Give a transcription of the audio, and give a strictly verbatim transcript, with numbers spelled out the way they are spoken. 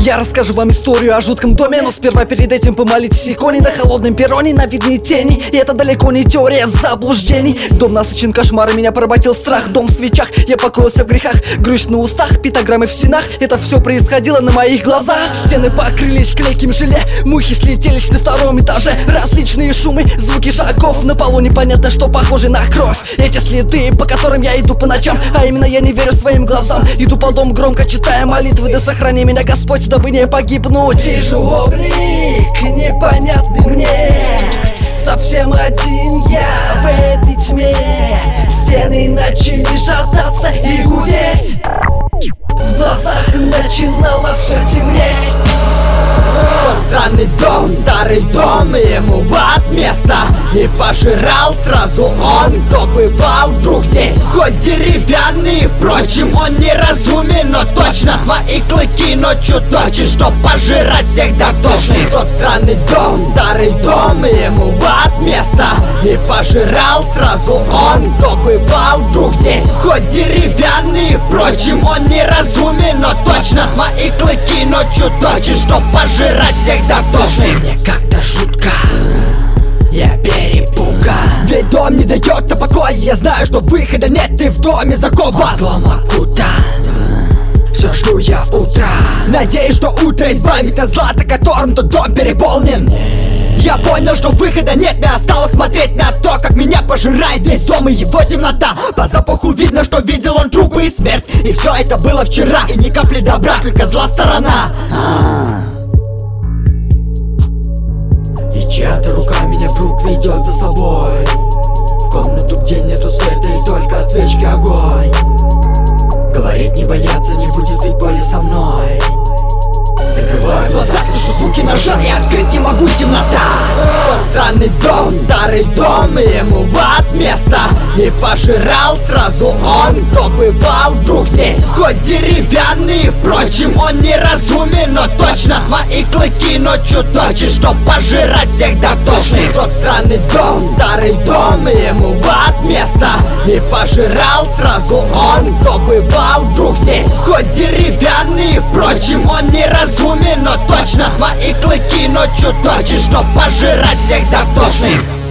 Я расскажу вам историю о жутком доме, но сперва перед этим помолитесь иконе на холодном перроне, на видные тени. И это далеко не теория заблуждений. Дом насыщен кошмаром, меня поработил страх. Дом в свечах, я покоился в грехах. Грусть на устах, пиктограммы в стенах. Это все происходило на моих глазах. Стены покрылись клейким желе, мухи слетелись на втором этаже. Различные шумы, звуки шагов, на полу непонятно что, похоже на кровь. Эти следы, по которым я иду по ночам, а именно я не верю своим глазам. Иду по дому громко читая молитвы, да сохрани меня Господь, дабы не погибнуть. Вижу облик непонятный мне, совсем один я в этой тьме. Стены начали шататься и гудеть, в глазах начинало все темнеть. Вот странный дом, старый дом, ему в ад место. И пожирал сразу он, кто бывал вдруг здесь. Хоть деревянный, впрочем, он неразумен, но точно свои клыки ночью точит, чтоб пожирать всех дотошных. Тот странный дом, старый дом, ему в ад место. И пожирал сразу он, кто бывал вдруг здесь. Хоть деревянный, впрочем, он неразумен, но точно свои клыки ночью точит, чтоб пожирать всех дотошных. Мне как-то жутко, я перепуган, ведь дом не дает на покоя. Я знаю, что выхода нет, ты в доме закован. Злом окутан, все жду я утра. Надеюсь, что утро избавит от зла, которым тот дом переполнен. Я понял, что выхода нет, мне осталось смотреть на то, как меня пожирает весь дом и его темнота. По запаху видно, что видел он трупы и смерть. И все это было вчера, и ни капли добра, только зла сторона. И чья-то рука меня вдруг ведет за собой в комнату, где нету света и только от свечки огонь. Говорит не бояться, не будет ведь боли со мной. Закрываю глаза, слышу звуки ножа, и открыть не могу, темнота. Вот странный дом, старый дом, ему в ад место. И пожирал сразу он, кто бывал вдруг здесь. Хоть деревянный, впрочем, он неразумен, но точно свои клыки ночью точит, чтоб пожирать всех дотошных. Тот странный дом, старый дом, ему в ад место. И пожирал сразу он, кто бывал вдруг здесь. Хоть деревянный, впрочем, он неразумен, но точно свои клыки ночью точит, чтоб пожирать всех дотошных.